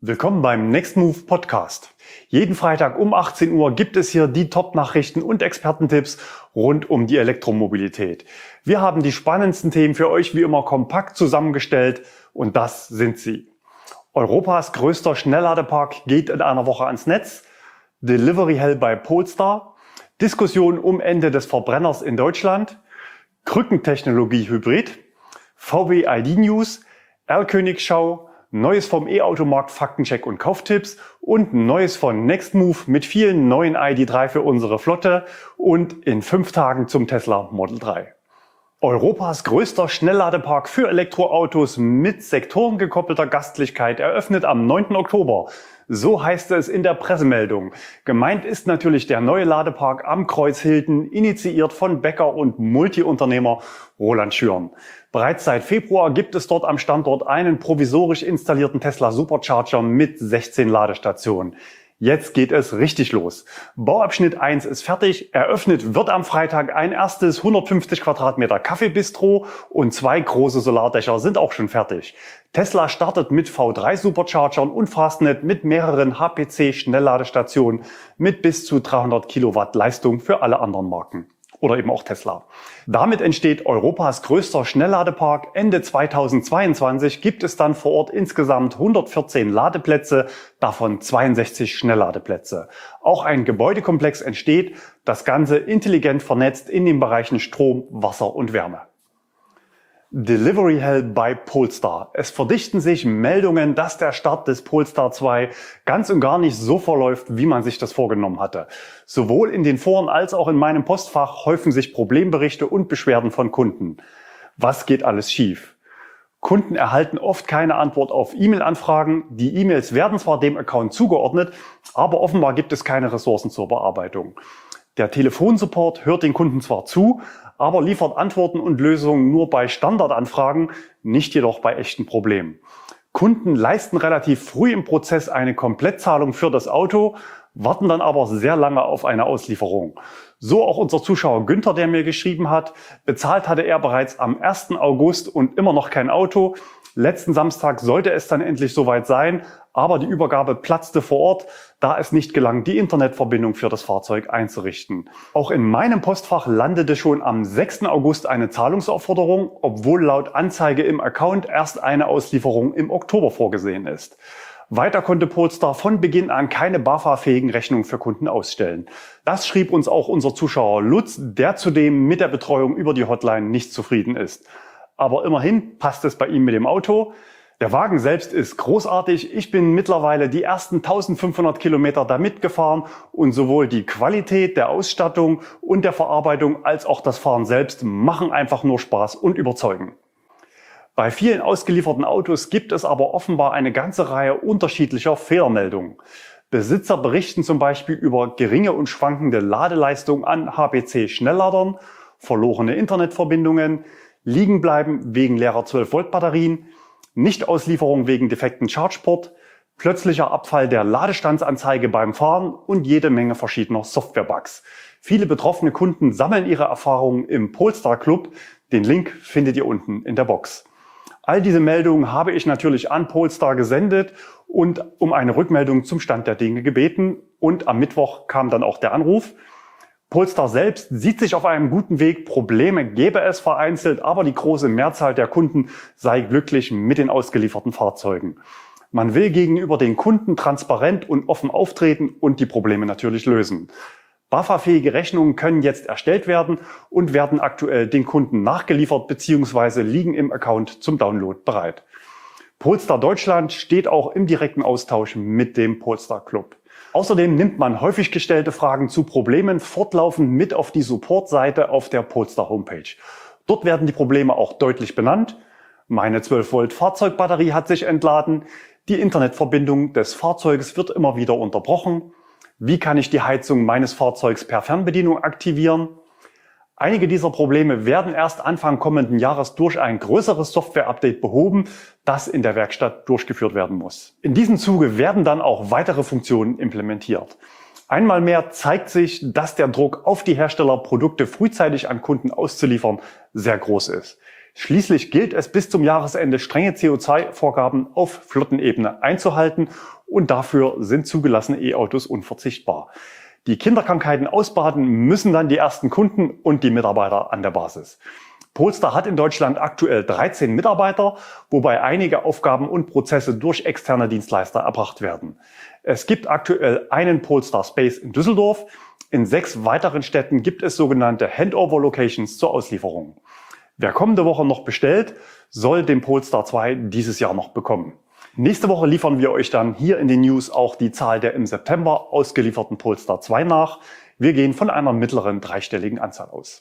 Willkommen beim Next Move Podcast. Jeden Freitag um 18 Uhr gibt es hier die Top-Nachrichten und Expertentipps rund um die Elektromobilität. Wir haben die spannendsten Themen für euch wie immer kompakt zusammengestellt und das sind sie. Europas größter Schnellladepark geht in einer Woche ans Netz. Delivery Hell bei Polestar. Diskussion um Ende des Verbrenners in Deutschland. Krückentechnologie Hybrid. VW ID News. R-Königschau. Neues vom E-Automarkt, Faktencheck und Kauftipps und Neues von Next Move mit vielen neuen ID.3 für unsere Flotte und in 5 Tagen zum Tesla Model 3. Europas größter Schnellladepark für Elektroautos mit sektorengekoppelter Gastlichkeit eröffnet am 9. Oktober. So heißt es in der Pressemeldung. Gemeint ist natürlich der neue Ladepark am Kreuz Hilton, initiiert von Bäcker und Multiunternehmer Roland Schürn. Bereits seit Februar gibt es dort am Standort einen provisorisch installierten Tesla Supercharger mit 16 Ladestationen. Jetzt geht es richtig los. Bauabschnitt 1 ist fertig. Eröffnet wird am Freitag ein erstes 150 Quadratmeter Kaffeebistro und 2 große Solardächer sind auch schon fertig. Tesla startet mit V3 Superchargern und Fastnet mit mehreren HPC Schnellladestationen mit bis zu 300 Kilowatt Leistung für alle anderen Marken. Oder eben auch Tesla. Damit entsteht Europas größter Schnellladepark. Ende 2022 gibt es dann vor Ort insgesamt 114 Ladeplätze, davon 62 Schnellladeplätze. Auch ein Gebäudekomplex entsteht, das Ganze intelligent vernetzt in den Bereichen Strom, Wasser und Wärme. Delivery Hell bei Polestar. Es verdichten sich Meldungen, dass der Start des Polestar 2 ganz und gar nicht so verläuft, wie man sich das vorgenommen hatte. Sowohl in den Foren als auch in meinem Postfach häufen sich Problemberichte und Beschwerden von Kunden. Was geht alles schief? Kunden erhalten oft keine Antwort auf E-Mail-Anfragen. Die E-Mails werden zwar dem Account zugeordnet, aber offenbar gibt es keine Ressourcen zur Bearbeitung. Der Telefonsupport hört den Kunden zwar zu, aber liefert Antworten und Lösungen nur bei Standardanfragen, nicht jedoch bei echten Problemen. Kunden leisten relativ früh im Prozess eine Komplettzahlung für das Auto, warten dann aber sehr lange auf eine Auslieferung. So auch unser Zuschauer Günther, der mir geschrieben hat, bezahlt hatte er bereits am 1. August und immer noch kein Auto. Letzten Samstag sollte es dann endlich soweit sein, aber die Übergabe platzte vor Ort, da es nicht gelang, die Internetverbindung für das Fahrzeug einzurichten. Auch in meinem Postfach landete schon am 6. August eine Zahlungsaufforderung, obwohl laut Anzeige im Account erst eine Auslieferung im Oktober vorgesehen ist. Weiter konnte Polestar von Beginn an keine BAFA-fähigen Rechnungen für Kunden ausstellen. Das schrieb uns auch unser Zuschauer Lutz, der zudem mit der Betreuung über die Hotline nicht zufrieden ist. Aber immerhin passt es bei ihm mit dem Auto. Der Wagen selbst ist großartig. Ich bin mittlerweile die ersten 1500 Kilometer damit gefahren und sowohl die Qualität der Ausstattung und der Verarbeitung als auch das Fahren selbst machen einfach nur Spaß und überzeugen. Bei vielen ausgelieferten Autos gibt es aber offenbar eine ganze Reihe unterschiedlicher Fehlermeldungen. Besitzer berichten zum Beispiel über geringe und schwankende Ladeleistung an HPC-Schnellladern, verlorene Internetverbindungen, Liegenbleiben wegen leerer 12-Volt-Batterien, Nichtauslieferung wegen defekten Chargeport, plötzlicher Abfall der Ladestandsanzeige beim Fahren und jede Menge verschiedener Softwarebugs. Viele betroffene Kunden sammeln ihre Erfahrungen im Polestar Club. Den Link findet ihr unten in der Box. All diese Meldungen habe ich natürlich an Polestar gesendet und um eine Rückmeldung zum Stand der Dinge gebeten. Und am Mittwoch kam dann auch der Anruf. Polestar selbst sieht sich auf einem guten Weg. Probleme gäbe es vereinzelt, aber die große Mehrzahl der Kunden sei glücklich mit den ausgelieferten Fahrzeugen. Man will gegenüber den Kunden transparent und offen auftreten und die Probleme natürlich lösen. BAFA-fähige Rechnungen können jetzt erstellt werden und werden aktuell den Kunden nachgeliefert bzw. liegen im Account zum Download bereit. Polestar Deutschland steht auch im direkten Austausch mit dem Polestar Club. Außerdem nimmt man häufig gestellte Fragen zu Problemen fortlaufend mit auf die Support-Seite auf der Polestar Homepage. Dort werden die Probleme auch deutlich benannt. Meine 12-Volt Fahrzeugbatterie hat sich entladen. Die Internetverbindung des Fahrzeuges wird immer wieder unterbrochen. Wie kann ich die Heizung meines Fahrzeugs per Fernbedienung aktivieren? Einige dieser Probleme werden erst Anfang kommenden Jahres durch ein größeres Software-Update behoben, das in der Werkstatt durchgeführt werden muss. In diesem Zuge werden dann auch weitere Funktionen implementiert. Einmal mehr zeigt sich, dass der Druck auf die Hersteller, Produkte frühzeitig an Kunden auszuliefern, sehr groß ist. Schließlich gilt es bis zum Jahresende strenge CO2-Vorgaben auf Flottenebene einzuhalten und dafür sind zugelassene E-Autos unverzichtbar. Die Kinderkrankheiten ausbaden müssen dann die ersten Kunden und die Mitarbeiter an der Basis. Polestar hat in Deutschland aktuell 13 Mitarbeiter, wobei einige Aufgaben und Prozesse durch externe Dienstleister erbracht werden. Es gibt aktuell einen Polestar Space in Düsseldorf. In 6 weiteren Städten gibt es sogenannte Handover-Locations zur Auslieferung. Wer kommende Woche noch bestellt, soll den Polestar 2 dieses Jahr noch bekommen. Nächste Woche liefern wir euch dann hier in den News auch die Zahl der im September ausgelieferten Polestar 2 nach. Wir gehen von einer mittleren dreistelligen Anzahl aus.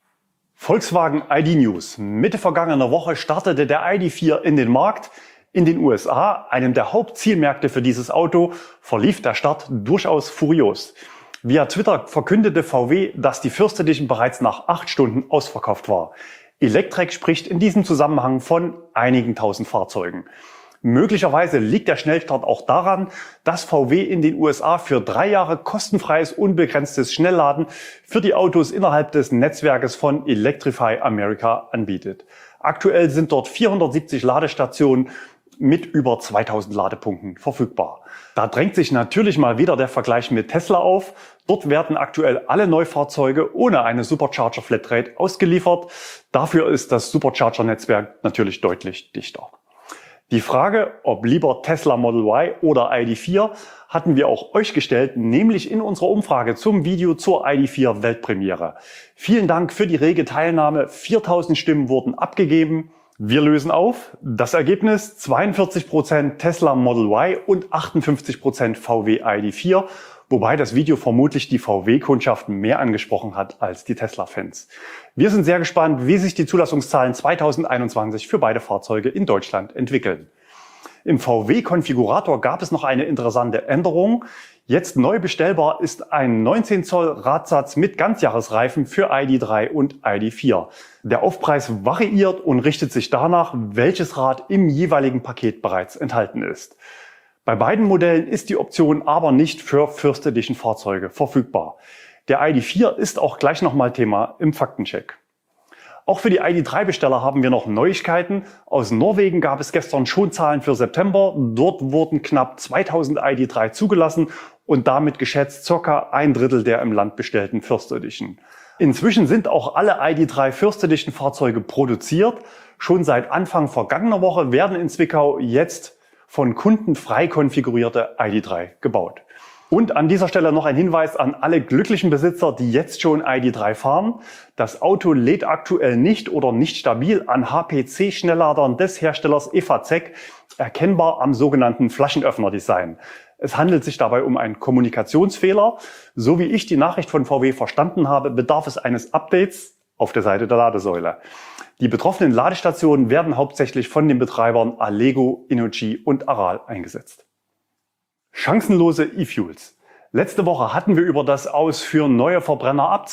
Volkswagen ID News. Mitte vergangener Woche startete der ID.4 in den Markt. In den USA, einem der Hauptzielmärkte für dieses Auto, verlief der Start durchaus furios. Via Twitter verkündete VW, dass die First Edition bereits nach 8 Stunden ausverkauft war. Electrek spricht in diesem Zusammenhang von einigen tausend Fahrzeugen. Möglicherweise liegt der Schnellstart auch daran, dass VW in den USA für 3 Jahre kostenfreies, unbegrenztes Schnellladen für die Autos innerhalb des Netzwerkes von Electrify America anbietet. Aktuell sind dort 470 Ladestationen mit über 2000 Ladepunkten verfügbar. Da drängt sich natürlich mal wieder der Vergleich mit Tesla auf. Dort werden aktuell alle Neufahrzeuge ohne eine Supercharger Flatrate ausgeliefert. Dafür ist das Supercharger-Netzwerk natürlich deutlich dichter. Die Frage, ob lieber Tesla Model Y oder ID.4, hatten wir auch euch gestellt, nämlich in unserer Umfrage zum Video zur ID.4 Weltpremiere. Vielen Dank für die rege Teilnahme. 4000 Stimmen wurden abgegeben. Wir lösen auf. Das Ergebnis 42% Tesla Model Y und 58% VW ID.4. Wobei das Video vermutlich die VW-Kundschaft mehr angesprochen hat als die Tesla-Fans. Wir sind sehr gespannt, wie sich die Zulassungszahlen 2021 für beide Fahrzeuge in Deutschland entwickeln. Im VW-Konfigurator gab es noch eine interessante Änderung. Jetzt neu bestellbar ist ein 19 Zoll Radsatz mit Ganzjahresreifen für ID.3 und ID.4. Der Aufpreis variiert und richtet sich danach, welches Rad im jeweiligen Paket bereits enthalten ist. Bei beiden Modellen ist die Option aber nicht für First Edition Fahrzeuge verfügbar. Der ID.4 ist auch gleich nochmal Thema im Faktencheck. Auch für die ID.3-Besteller haben wir noch Neuigkeiten. Aus Norwegen gab es gestern schon Zahlen für September. Dort wurden knapp 2000 ID.3 zugelassen und damit geschätzt ca. 1/3 der im Land bestellten First Edition. Inzwischen sind auch alle ID.3 First Edition Fahrzeuge produziert. Schon seit Anfang vergangener Woche werden in Zwickau jetzt von Kunden frei konfigurierte ID.3 gebaut. Und an dieser Stelle noch ein Hinweis an alle glücklichen Besitzer, die jetzt schon ID.3 fahren. Das Auto lädt aktuell nicht oder nicht stabil an HPC-Schnellladern des Herstellers EFAZEC, erkennbar am sogenannten Flaschenöffner-Design. Es handelt sich dabei um einen Kommunikationsfehler. So wie ich die Nachricht von VW verstanden habe, bedarf es eines Updates auf der Seite der Ladesäule. Die betroffenen Ladestationen werden hauptsächlich von den Betreibern Allego, Innogy und Aral eingesetzt. Chancenlose E-Fuels. Letzte Woche hatten wir über das Aus für neue Verbrenner ab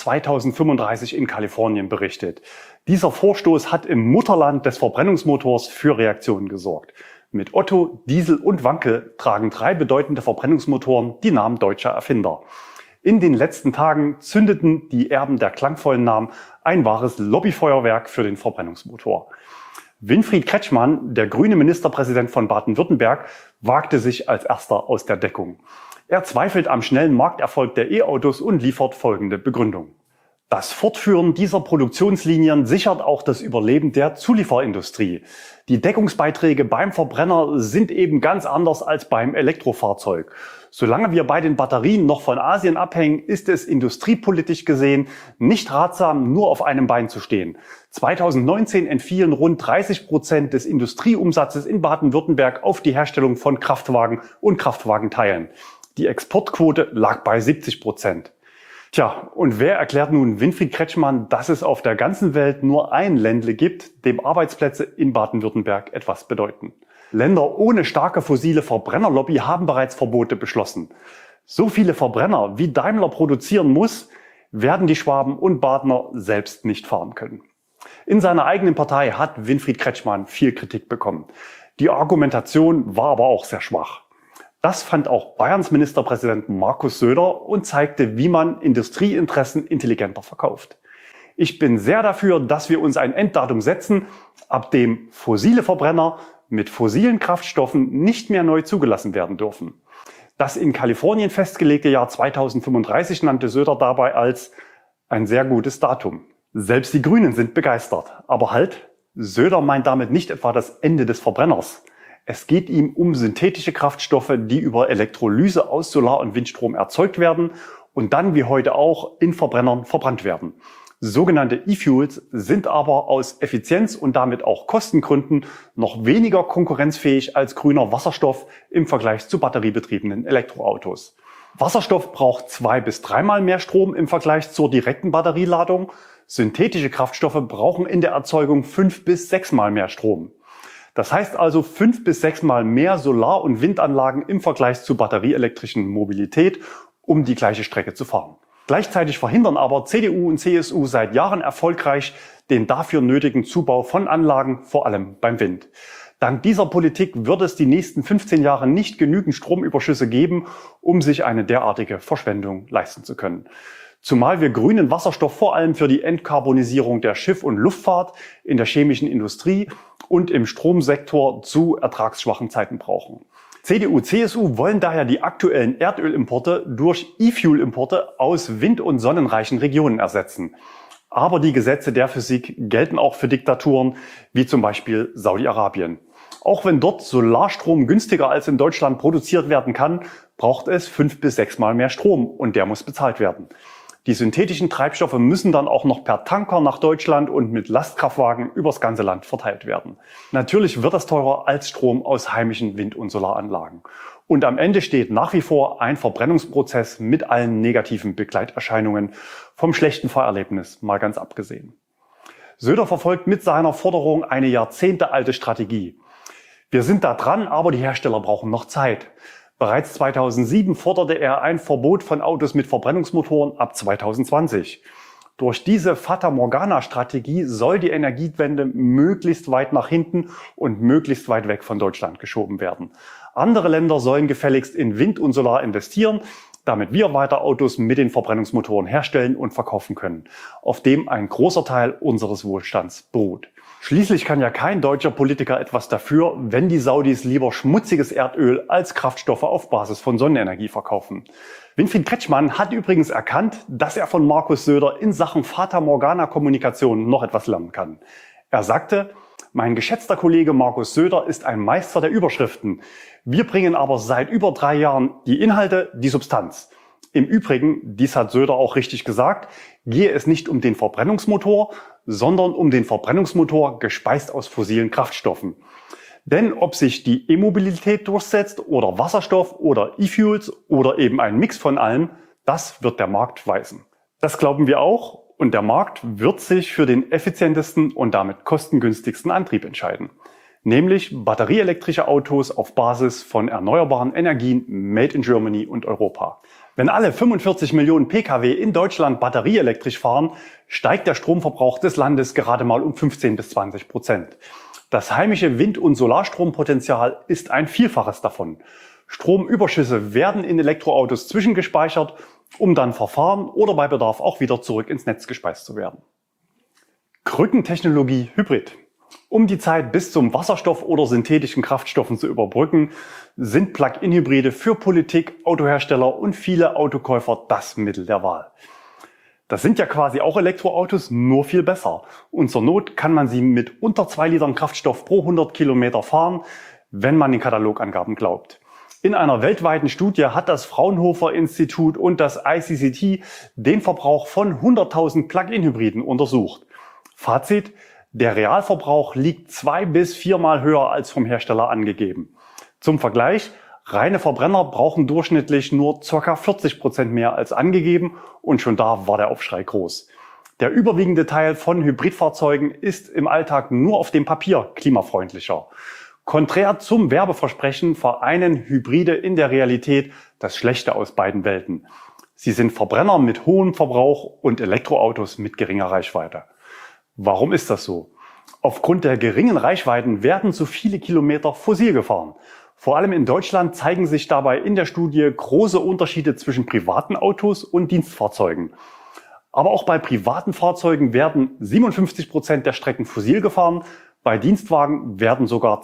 2035 in Kalifornien berichtet. Dieser Vorstoß hat im Mutterland des Verbrennungsmotors für Reaktionen gesorgt. Mit Otto, Diesel und Wankel tragen 3 bedeutende Verbrennungsmotoren die Namen deutscher Erfinder. In den letzten Tagen zündeten die Erben der klangvollen Namen ein wahres Lobbyfeuerwerk für den Verbrennungsmotor. Winfried Kretschmann, der grüne Ministerpräsident von Baden-Württemberg, wagte sich als erster aus der Deckung. Er zweifelt am schnellen Markterfolg der E-Autos und liefert folgende Begründung. Das Fortführen dieser Produktionslinien sichert auch das Überleben der Zulieferindustrie. Die Deckungsbeiträge beim Verbrenner sind eben ganz anders als beim Elektrofahrzeug. Solange wir bei den Batterien noch von Asien abhängen, ist es industriepolitisch gesehen nicht ratsam, nur auf einem Bein zu stehen. 2019 entfielen rund 30% des Industrieumsatzes in Baden-Württemberg auf die Herstellung von Kraftwagen und Kraftwagenteilen. Die Exportquote lag bei 70%. Tja, und wer erklärt nun Winfried Kretschmann, dass es auf der ganzen Welt nur ein Ländle gibt, dem Arbeitsplätze in Baden-Württemberg etwas bedeuten? Länder ohne starke fossile Verbrennerlobby haben bereits Verbote beschlossen. So viele Verbrenner, wie Daimler produzieren muss, werden die Schwaben und Badener selbst nicht fahren können. In seiner eigenen Partei hat Winfried Kretschmann viel Kritik bekommen. Die Argumentation war aber auch sehr schwach. Das fand auch Bayerns Ministerpräsident Markus Söder und zeigte, wie man Industrieinteressen intelligenter verkauft. Ich bin sehr dafür, dass wir uns ein Enddatum setzen, ab dem fossile Verbrenner mit fossilen Kraftstoffen nicht mehr neu zugelassen werden dürfen. Das in Kalifornien festgelegte Jahr 2035 nannte Söder dabei als ein sehr gutes Datum. Selbst die Grünen sind begeistert. Aber halt, Söder meint damit nicht etwa das Ende des Verbrenners. Es geht ihm um synthetische Kraftstoffe, die über Elektrolyse aus Solar- und Windstrom erzeugt werden und dann wie heute auch in Verbrennern verbrannt werden. Sogenannte E-Fuels sind aber aus Effizienz- und damit auch Kostengründen noch weniger konkurrenzfähig als grüner Wasserstoff im Vergleich zu batteriebetriebenen Elektroautos. Wasserstoff braucht 2- bis 3-mal mehr Strom im Vergleich zur direkten Batterieladung. Synthetische Kraftstoffe brauchen in der Erzeugung 5- bis 6-mal mehr Strom. Das heißt also 5- bis 6-mal mehr Solar- und Windanlagen im Vergleich zur batterieelektrischen Mobilität, um die gleiche Strecke zu fahren. Gleichzeitig verhindern aber CDU und CSU seit Jahren erfolgreich den dafür nötigen Zubau von Anlagen, vor allem beim Wind. Dank dieser Politik wird es die nächsten 15 Jahre nicht genügend Stromüberschüsse geben, um sich eine derartige Verschwendung leisten zu können. Zumal wir grünen Wasserstoff vor allem für die Entkarbonisierung der Schiff- und Luftfahrt, in der chemischen Industrie und im Stromsektor zu ertragsschwachen Zeiten brauchen. CDU, CSU wollen daher die aktuellen Erdölimporte durch E-Fuel-Importe aus wind- und sonnenreichen Regionen ersetzen. Aber die Gesetze der Physik gelten auch für Diktaturen wie zum Beispiel Saudi-Arabien. Auch wenn dort Solarstrom günstiger als in Deutschland produziert werden kann, braucht es 5- bis 6-mal mehr Strom und der muss bezahlt werden. Die synthetischen Treibstoffe müssen dann auch noch per Tanker nach Deutschland und mit Lastkraftwagen übers ganze Land verteilt werden. Natürlich wird das teurer als Strom aus heimischen Wind- und Solaranlagen. Und am Ende steht nach wie vor ein Verbrennungsprozess mit allen negativen Begleiterscheinungen, vom schlechten Fahrerlebnis mal ganz abgesehen. Söder verfolgt mit seiner Forderung eine jahrzehntealte Strategie. Wir sind da dran, aber die Hersteller brauchen noch Zeit. Bereits 2007 forderte er ein Verbot von Autos mit Verbrennungsmotoren ab 2020. Durch diese Fata-Morgana-Strategie soll die Energiewende möglichst weit nach hinten und möglichst weit weg von Deutschland geschoben werden. Andere Länder sollen gefälligst in Wind und Solar investieren, damit wir weiter Autos mit den Verbrennungsmotoren herstellen und verkaufen können, auf dem ein großer Teil unseres Wohlstands beruht. Schließlich kann ja kein deutscher Politiker etwas dafür, wenn die Saudis lieber schmutziges Erdöl als Kraftstoffe auf Basis von Sonnenenergie verkaufen. Winfried Kretschmann hat übrigens erkannt, dass er von Markus Söder in Sachen Fata-Morgana-Kommunikation noch etwas lernen kann. Er sagte: Mein geschätzter Kollege Markus Söder ist ein Meister der Überschriften. Wir bringen aber seit über 3 Jahren die Inhalte, die Substanz. Im Übrigen, dies hat Söder auch richtig gesagt, gehe es nicht um den Verbrennungsmotor, sondern um den Verbrennungsmotor gespeist aus fossilen Kraftstoffen. Denn ob sich die E-Mobilität durchsetzt oder Wasserstoff oder E-Fuels oder eben ein Mix von allem, das wird der Markt weisen. Das glauben wir auch und der Markt wird sich für den effizientesten und damit kostengünstigsten Antrieb entscheiden. Nämlich batterieelektrische Autos auf Basis von erneuerbaren Energien made in Germany und Europa. Wenn alle 45 Millionen Pkw in Deutschland batterieelektrisch fahren, steigt der Stromverbrauch des Landes gerade mal um 15 bis 20%. Das heimische Wind- und Solarstrompotenzial ist ein Vielfaches davon. Stromüberschüsse werden in Elektroautos zwischengespeichert, um dann verfahren oder bei Bedarf auch wieder zurück ins Netz gespeist zu werden. Krückentechnologie Hybrid. Um die Zeit bis zum Wasserstoff oder synthetischen Kraftstoffen zu überbrücken, sind Plug-in-Hybride für Politik, Autohersteller und viele Autokäufer das Mittel der Wahl. Das sind ja quasi auch Elektroautos, nur viel besser. Und zur Not kann man sie mit unter 2 Litern Kraftstoff pro 100 Kilometer fahren, wenn man den Katalogangaben glaubt. In einer weltweiten Studie hat das Fraunhofer Institut und das ICCT den Verbrauch von 100.000 Plug-in-Hybriden untersucht. Fazit: Der Realverbrauch liegt 2- bis 4-mal höher als vom Hersteller angegeben. Zum Vergleich: Reine Verbrenner brauchen durchschnittlich nur ca. 40% mehr als angegeben und schon da war der Aufschrei groß. Der überwiegende Teil von Hybridfahrzeugen ist im Alltag nur auf dem Papier klimafreundlicher. Konträr zum Werbeversprechen vereinen Hybride in der Realität das Schlechte aus beiden Welten. Sie sind Verbrenner mit hohem Verbrauch und Elektroautos mit geringer Reichweite. Warum ist das so? Aufgrund der geringen Reichweiten werden zu viele Kilometer fossil gefahren. Vor allem in Deutschland zeigen sich dabei in der Studie große Unterschiede zwischen privaten Autos und Dienstfahrzeugen. Aber auch bei privaten Fahrzeugen werden 57% der Strecken fossil gefahren. Bei Dienstwagen werden sogar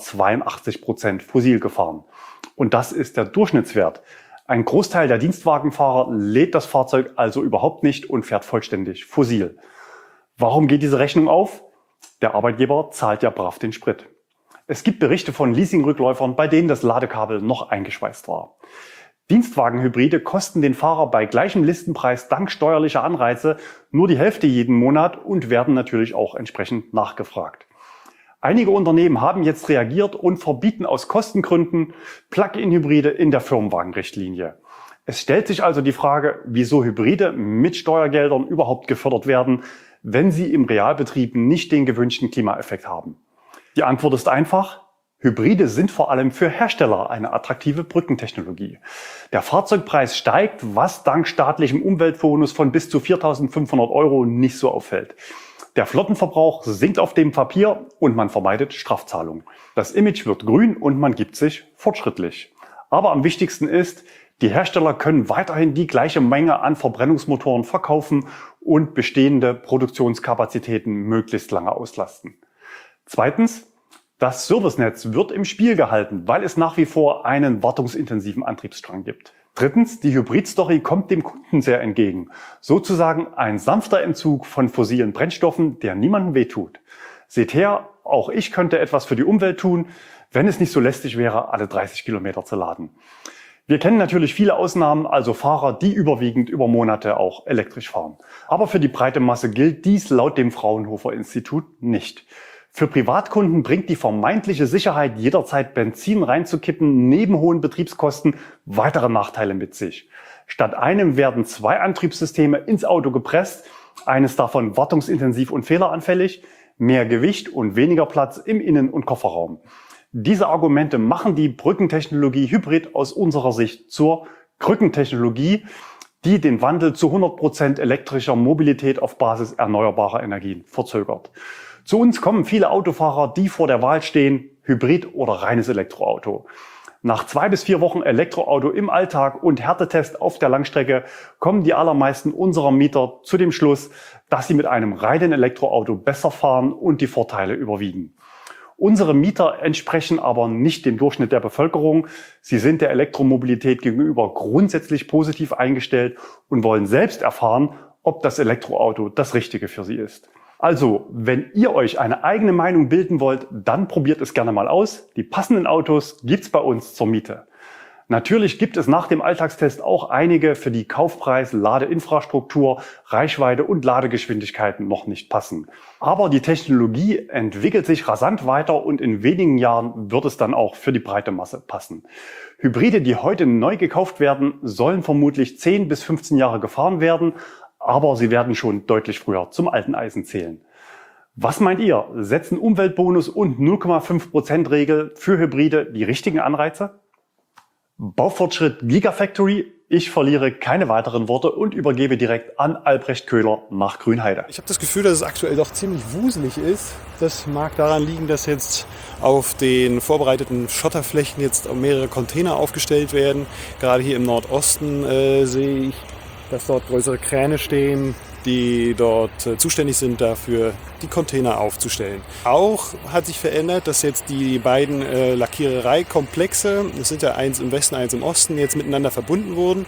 82% fossil gefahren. Und das ist der Durchschnittswert. Ein Großteil der Dienstwagenfahrer lädt das Fahrzeug also überhaupt nicht und fährt vollständig fossil. Warum geht diese Rechnung auf? Der Arbeitgeber zahlt ja brav den Sprit. Es gibt Berichte von Leasingrückläufern, bei denen das Ladekabel noch eingeschweißt war. Dienstwagenhybride kosten den Fahrer bei gleichem Listenpreis dank steuerlicher Anreize nur die Hälfte jeden Monat und werden natürlich auch entsprechend nachgefragt. Einige Unternehmen haben jetzt reagiert und verbieten aus Kostengründen Plug-in-Hybride in der Firmenwagenrichtlinie. Es stellt sich also die Frage, wieso Hybride mit Steuergeldern überhaupt gefördert werden, wenn sie im Realbetrieb nicht den gewünschten Klimaeffekt haben. Die Antwort ist einfach: Hybride sind vor allem für Hersteller eine attraktive Brückentechnologie. Der Fahrzeugpreis steigt, was dank staatlichem Umweltbonus von bis zu 4.500 € nicht so auffällt. Der Flottenverbrauch sinkt auf dem Papier und man vermeidet Strafzahlungen. Das Image wird grün und man gibt sich fortschrittlich. Aber am wichtigsten ist, die Hersteller können weiterhin die gleiche Menge an Verbrennungsmotoren verkaufen und bestehende Produktionskapazitäten möglichst lange auslasten. Zweitens, das Servicenetz wird im Spiel gehalten, weil es nach wie vor einen wartungsintensiven Antriebsstrang gibt. Drittens, die Hybrid-Story kommt dem Kunden sehr entgegen. Sozusagen ein sanfter Entzug von fossilen Brennstoffen, der niemandem wehtut. Seht her, auch ich könnte etwas für die Umwelt tun, wenn es nicht so lästig wäre, alle 30 Kilometer zu laden. Wir kennen natürlich viele Ausnahmen, also Fahrer, die überwiegend über Monate auch elektrisch fahren. Aber für die breite Masse gilt dies laut dem Fraunhofer Institut nicht. Für Privatkunden bringt die vermeintliche Sicherheit, jederzeit Benzin reinzukippen, neben hohen Betriebskosten weitere Nachteile mit sich. Statt einem werden 2 Antriebssysteme ins Auto gepresst, eines davon wartungsintensiv und fehleranfällig, mehr Gewicht und weniger Platz im Innen- und Kofferraum. Diese Argumente machen die Brückentechnologie Hybrid aus unserer Sicht zur Krückentechnologie, die den Wandel zu 100% elektrischer Mobilität auf Basis erneuerbarer Energien verzögert. Zu uns kommen viele Autofahrer, die vor der Wahl stehen, Hybrid oder reines Elektroauto. Nach 2 bis 4 Wochen Elektroauto im Alltag und Härtetest auf der Langstrecke kommen die allermeisten unserer Mieter zu dem Schluss, dass sie mit einem reinen Elektroauto besser fahren und die Vorteile überwiegen. Unsere Mieter entsprechen aber nicht dem Durchschnitt der Bevölkerung. Sie sind der Elektromobilität gegenüber grundsätzlich positiv eingestellt und wollen selbst erfahren, ob das Elektroauto das Richtige für sie ist. Also, wenn ihr euch eine eigene Meinung bilden wollt, dann probiert es gerne mal aus. Die passenden Autos gibt's bei uns zur Miete. Natürlich gibt es nach dem Alltagstest auch einige, für die Kaufpreis, Ladeinfrastruktur, Reichweite und Ladegeschwindigkeiten noch nicht passen. Aber die Technologie entwickelt sich rasant weiter und in wenigen Jahren wird es dann auch für die breite Masse passen. Hybride, die heute neu gekauft werden, sollen vermutlich 10 bis 15 Jahre gefahren werden, aber sie werden schon deutlich früher zum alten Eisen zählen. Was meint ihr? Setzen Umweltbonus und 0,5% Regel für Hybride die richtigen Anreize? Baufortschritt Gigafactory. Ich verliere keine weiteren Worte und übergebe direkt an Albrecht Köhler nach Grünheide. Ich habe das Gefühl, dass es aktuell doch ziemlich wuselig ist. Das mag daran liegen, dass jetzt auf den vorbereiteten Schotterflächen jetzt mehrere Container aufgestellt werden. Gerade hier im Nordosten sehe ich, dass dort größere Kräne stehen, die dort zuständig sind dafür, die Container aufzustellen. Auch hat sich verändert, dass jetzt die beiden Lackierereikomplexe, das sind ja eins im Westen, eins im Osten, jetzt miteinander verbunden wurden.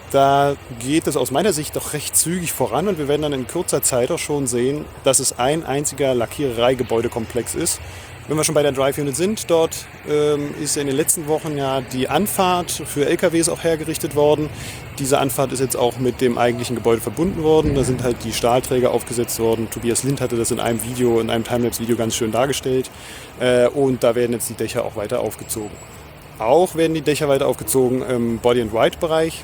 Da geht es aus meiner Sicht doch recht zügig voran und wir werden dann in kurzer Zeit auch schon sehen, dass es ein einziger Lackierereigebäudekomplex ist. Wenn wir schon bei der Drive Unit sind, dort ist in den letzten Wochen ja die Anfahrt für LKWs auch hergerichtet worden. Diese Anfahrt ist jetzt auch mit dem eigentlichen Gebäude verbunden worden. Da sind halt die Stahlträger aufgesetzt worden. Tobias Lind hatte das in einem Video, in einem Timelapse-Video ganz schön dargestellt. Und da werden jetzt die Dächer auch weiter aufgezogen. Auch werden die Dächer weiter aufgezogen im Body-and-Ride-Bereich.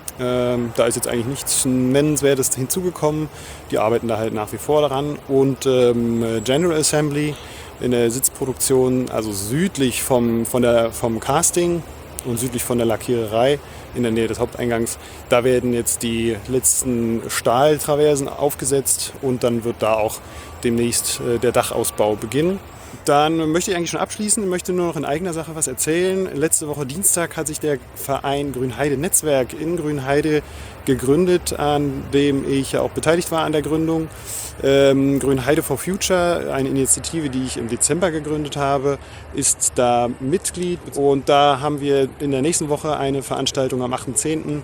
Da ist jetzt eigentlich nichts Nennenswertes hinzugekommen. Die arbeiten da halt nach wie vor daran. Und General Assembly in der Sitzproduktion, also südlich vom Casting und südlich von der Lackiererei in der Nähe des Haupteingangs, da werden jetzt die letzten Stahltraversen aufgesetzt und dann wird da auch demnächst der Dachausbau beginnen. Dann möchte ich eigentlich schon abschließen, möchte nur noch in eigener Sache was erzählen. Letzte Woche Dienstag hat sich der Verein Grünheide Netzwerk in Grünheide gegründet, an dem ich ja auch beteiligt war an der Gründung. Grünheide for Future, eine Initiative, die ich im Dezember gegründet habe, ist da Mitglied. Und da haben wir in der nächsten Woche eine Veranstaltung am 8.10.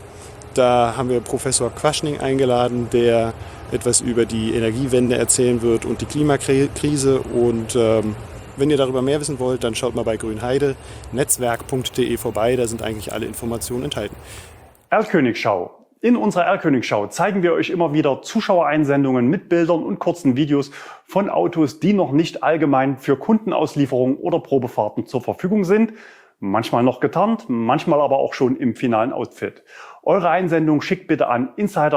Da haben wir Professor Quaschning eingeladen, der etwas über die Energiewende erzählen wird und die Klimakrise. Und wenn ihr darüber mehr wissen wollt, dann schaut mal bei grünheidenetzwerk.de vorbei. Da sind eigentlich alle Informationen enthalten. Erlkönig-Schau. In unserer Erlkönig-Schau zeigen wir euch immer wieder Zuschauereinsendungen mit Bildern und kurzen Videos von Autos, die noch nicht allgemein für Kundenauslieferungen oder Probefahrten zur Verfügung sind. Manchmal noch getarnt, manchmal aber auch schon im finalen Outfit. Eure Einsendung schickt bitte an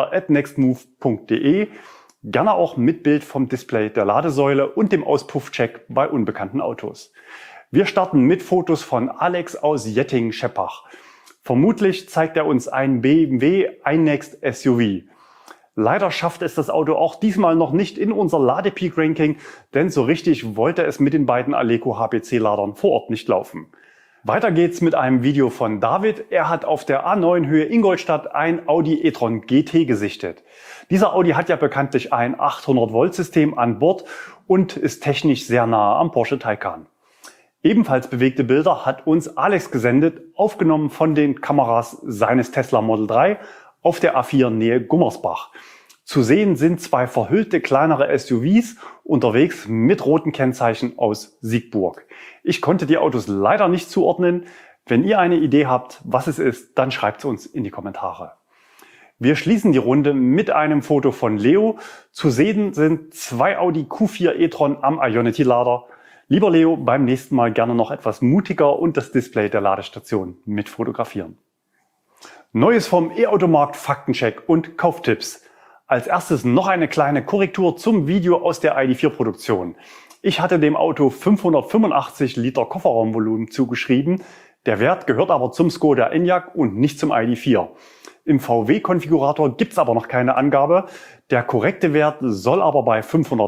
insider@nextmove.de. Gerne auch mit Bild vom Display der Ladesäule und dem Auspuffcheck bei unbekannten Autos. Wir starten mit Fotos von Alex aus Jetting-Scheppach. Vermutlich zeigt er uns ein BMW iNext SUV. Leider schafft es das Auto auch diesmal noch nicht in unser Ladepeak-Ranking, denn so richtig wollte es mit den beiden Aleco HPC-Ladern vor Ort nicht laufen. Weiter geht's mit einem Video von David. Er hat auf der A9 Höhe Ingolstadt ein Audi e-tron GT gesichtet. Dieser Audi hat ja bekanntlich ein 800-Volt-System an Bord und ist technisch sehr nahe am Porsche Taycan. Ebenfalls bewegte Bilder hat uns Alex gesendet, aufgenommen von den Kameras seines Tesla Model 3 auf der A4 Nähe Gummersbach. Zu sehen sind zwei verhüllte kleinere SUVs unterwegs mit roten Kennzeichen aus Siegburg. Ich konnte die Autos leider nicht zuordnen. Wenn ihr eine Idee habt, was es ist, dann schreibt es uns in die Kommentare. Wir schließen die Runde mit einem Foto von Leo. Zu sehen sind zwei Audi Q4 e-tron am Ionity-Lader. Lieber Leo, beim nächsten Mal gerne noch etwas mutiger und das Display der Ladestation mit fotografieren. Neues vom E-Automarkt, Faktencheck und Kauftipps. Als erstes noch eine kleine Korrektur zum Video aus der ID.4-Produktion. Ich hatte dem Auto 585 Liter Kofferraumvolumen zugeschrieben. Der Wert gehört aber zum Skoda Enyaq und nicht zum ID.4. Im VW-Konfigurator gibt es aber noch keine Angabe. Der korrekte Wert soll aber bei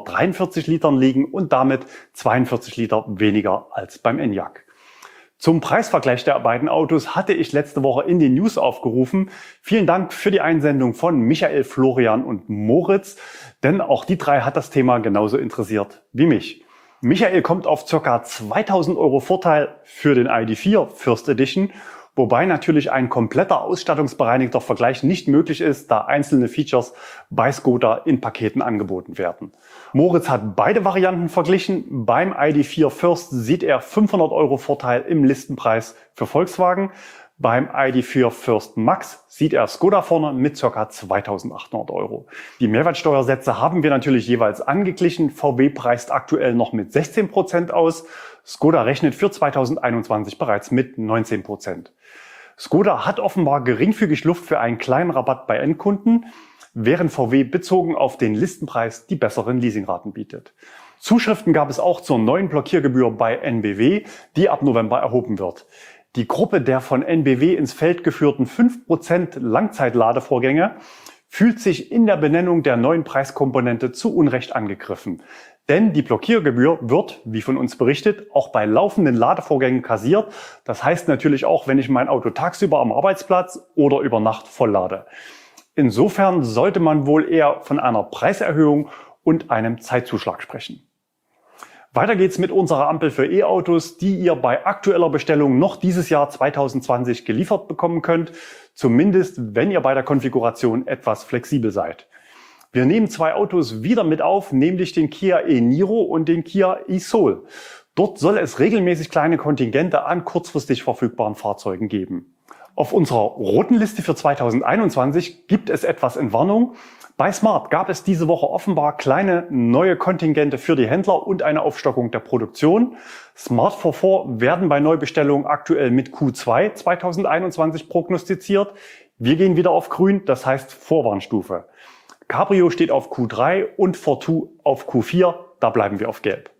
543 Litern liegen und damit 42 Liter weniger als beim Enyaq. Zum Preisvergleich der beiden Autos hatte ich letzte Woche in den News aufgerufen. Vielen Dank für die Einsendung von Michael, Florian und Moritz, denn auch die drei hat das Thema genauso interessiert wie mich. Michael kommt auf ca. 2000 € Vorteil für den ID.4 First Edition, wobei natürlich ein kompletter ausstattungsbereinigter Vergleich nicht möglich ist, da einzelne Features bei Skoda in Paketen angeboten werden. Moritz hat beide Varianten verglichen. Beim ID.4 First sieht er 500 € Vorteil im Listenpreis für Volkswagen. Beim ID.4 First Max sieht er Skoda vorne mit ca. 2800 €. Die Mehrwertsteuersätze haben wir natürlich jeweils angeglichen. VW preist aktuell noch mit 16% aus. Skoda rechnet für 2021 bereits mit 19%. Skoda hat offenbar geringfügig Luft für einen kleinen Rabatt bei Endkunden, während VW bezogen auf den Listenpreis die besseren Leasingraten bietet. Zuschriften gab es auch zur neuen Blockiergebühr bei NBW, die ab November erhoben wird. Die Gruppe der von NBW ins Feld geführten 5% Langzeitladevorgänge fühlt sich in der Benennung der neuen Preiskomponente zu Unrecht angegriffen. Denn die Blockiergebühr wird, wie von uns berichtet, auch bei laufenden Ladevorgängen kassiert. Das heißt natürlich auch, wenn ich mein Auto tagsüber am Arbeitsplatz oder über Nacht volllade. Insofern sollte man wohl eher von einer Preiserhöhung und einem Zeitzuschlag sprechen. Weiter geht's mit unserer Ampel für E-Autos, die ihr bei aktueller Bestellung noch dieses Jahr 2020 geliefert bekommen könnt. Zumindest, wenn ihr bei der Konfiguration etwas flexibel seid. Wir nehmen zwei Autos wieder mit auf, nämlich den Kia e-Niro und den Kia e-Soul. Dort soll es regelmäßig kleine Kontingente an kurzfristig verfügbaren Fahrzeugen geben. Auf unserer roten Liste für 2021 gibt es etwas Entwarnung. Bei Smart gab es diese Woche offenbar kleine neue Kontingente für die Händler und eine Aufstockung der Produktion. Smart 4 werden bei Neubestellungen aktuell mit Q2 2021 prognostiziert. Wir gehen wieder auf grün, das heißt Vorwarnstufe. Cabrio steht auf Q3 und Fortwo auf Q4, da bleiben wir auf gelb.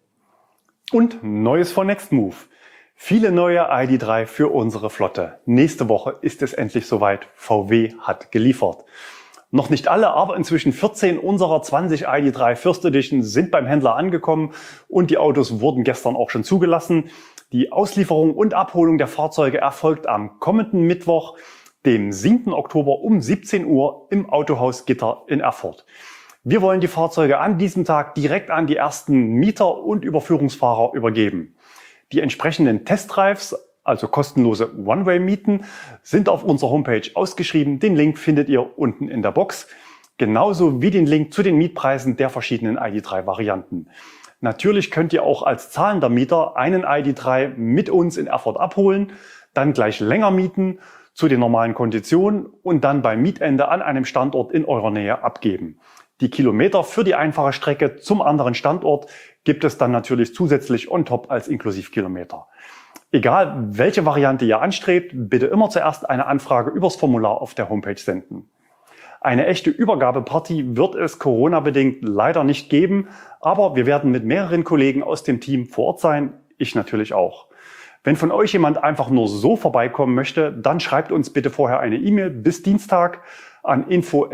Und Neues von Nextmove. Viele neue ID.3 für unsere Flotte. Nächste Woche ist es endlich soweit. VW hat geliefert. Noch nicht alle, aber inzwischen 14 unserer 20 ID.3 First Edition sind beim Händler angekommen und die Autos wurden gestern auch schon zugelassen. Die Auslieferung und Abholung der Fahrzeuge erfolgt am kommenden Mittwoch, dem 7. Oktober um 17 Uhr im Autohaus Gitter in Erfurt. Wir wollen die Fahrzeuge an diesem Tag direkt an die ersten Mieter und Überführungsfahrer übergeben. Die entsprechenden Testdrives, also kostenlose One-Way-Mieten, sind auf unserer Homepage ausgeschrieben. Den Link findet ihr unten in der Box. Genauso wie den Link zu den Mietpreisen der verschiedenen ID.3-Varianten. Natürlich könnt ihr auch als zahlender Mieter einen ID.3 mit uns in Erfurt abholen, dann gleich länger mieten zu den normalen Konditionen und dann beim Mietende an einem Standort in eurer Nähe abgeben. Die Kilometer für die einfache Strecke zum anderen Standort gibt es dann natürlich zusätzlich on top als Inklusivkilometer. Egal, welche Variante ihr anstrebt, bitte immer zuerst eine Anfrage übers Formular auf der Homepage senden. Eine echte Übergabeparty wird es Corona-bedingt leider nicht geben, aber wir werden mit mehreren Kollegen aus dem Team vor Ort sein, ich natürlich auch. Wenn von euch jemand einfach nur so vorbeikommen möchte, dann schreibt uns bitte vorher eine E-Mail bis Dienstag an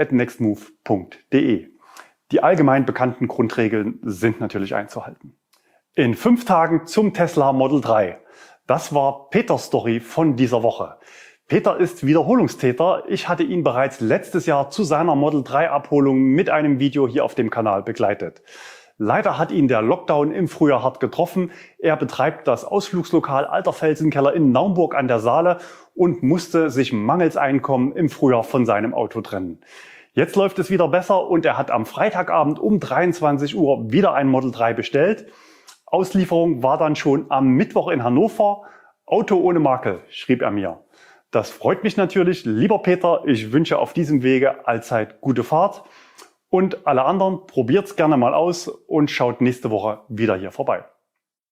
info@nextmove.de. Die allgemein bekannten Grundregeln sind natürlich einzuhalten. In 5 Tagen zum Tesla Model 3. Das war Peters Story von dieser Woche. Peter ist Wiederholungstäter. Ich hatte ihn bereits letztes Jahr zu seiner Model 3 Abholung mit einem Video hier auf dem Kanal begleitet. Leider hat ihn der Lockdown im Frühjahr hart getroffen. Er betreibt das Ausflugslokal Alter Felsenkeller in Naumburg an der Saale und musste sich mangels Einkommen im Frühjahr von seinem Auto trennen. Jetzt läuft es wieder besser und er hat am Freitagabend um 23 Uhr wieder ein Model 3 bestellt. Auslieferung war dann schon am Mittwoch in Hannover. Auto ohne Makel, schrieb er mir. Das freut mich natürlich. Lieber Peter, ich wünsche auf diesem Wege allzeit gute Fahrt. Und alle anderen, probiert's gerne mal aus und schaut nächste Woche wieder hier vorbei.